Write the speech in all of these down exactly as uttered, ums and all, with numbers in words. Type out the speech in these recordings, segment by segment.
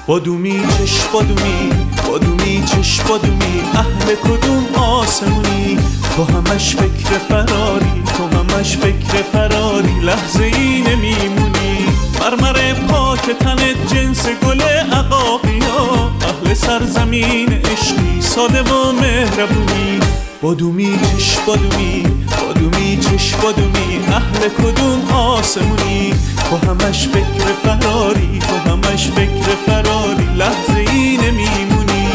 بادومی چش بادومی بادومی چش بادومی اهل کدوم آسمونی؟ تو همش فکر فراری تو همش فکر فراری لحظه ای نمیمونی. مرمر پاک تنت جنس گل عقاقیا اهل سرزمین عشقی ساده و مهربونی. بادومی چش بادومی بادومی چش بادومی اهل کدوم آسمونی؟ تو همش فکر فراری تو همش فکر فراری لحظه ای نمیمونی.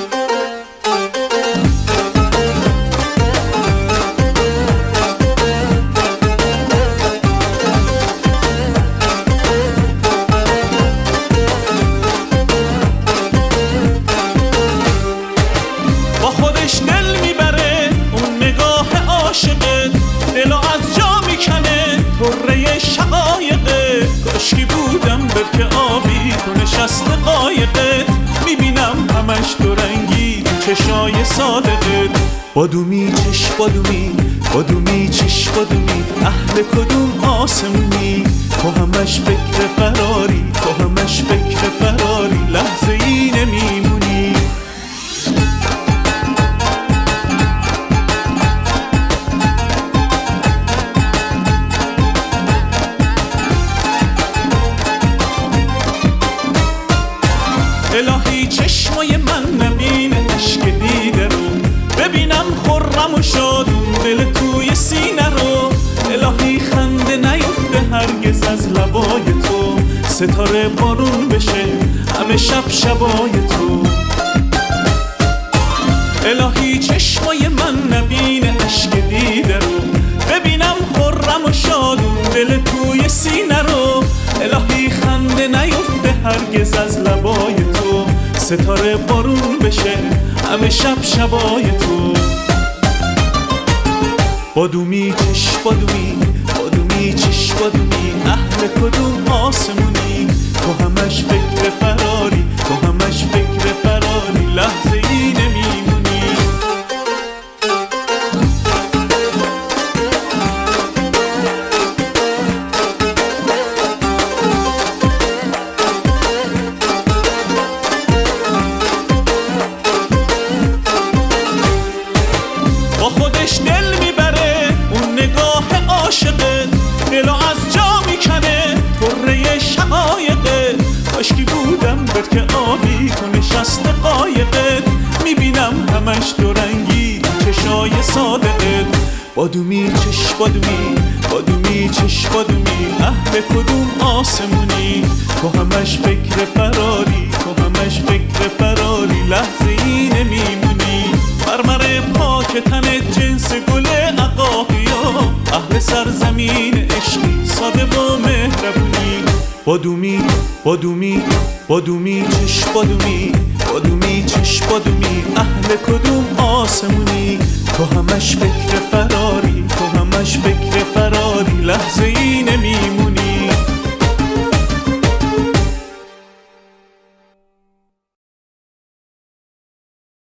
با خودش دل میبره اون نگاه عاشقت، دلو از جا میکنه طره شقایقت. کاشکی بودم برکه آبی تو نشست قایقت، میبینم همش دو رنگی تو چشای صادقت. بادومی چش بادومی بادومی چش بادومی اهل کدوم آسمونی؟ تو همش فکر فراری تو همش فکر فراری لحظه ای نمیمونی. الهی چشمای من نبین عشق دیده رو، ببینم خرم و شادون دل توی سینه رو. الهی خنده نیفته هرگز از لبای تو، ستاره بارون بشه همه شب شبای تو. الهی چشمای من نبین عشق دیده رو، ببینم خرم و شادون دل توی سینه رو. الهی خنده نیفته هرگز از لبای تو، ستاره بارون بشه همه شب شبای تو. بادومی چش بادومی بادومی چش بادومی اهل کدوم آسمونی؟ تو همش فکر فراری تو همش فکر فراری لحظه ای نمیمونی. با خودش دل میبره اون نگاه عاشقت، دلو از جا میکنه طره شقایقت. کاشکی بودم برکه آبی تو نشست قایقت، میبینم همش دو رنگی چشای صادقت. بادومی چش بادومی بادومی چش بادومی اهل کدوم آسمونی؟ تو همش فکر فراری تو همش فکر فراری لحظه ای نمیمونی. مرمر پاک تنت جنس گل عقاقیا اهل سرزمین عشقی ساده و مهربونی. بادومی بادومی بادومی چش بادومی بادومی چش بادومی اهل کدوم آسمونی؟ تو همش فکر فراری تو همش فکر فراری لحظه ای نمی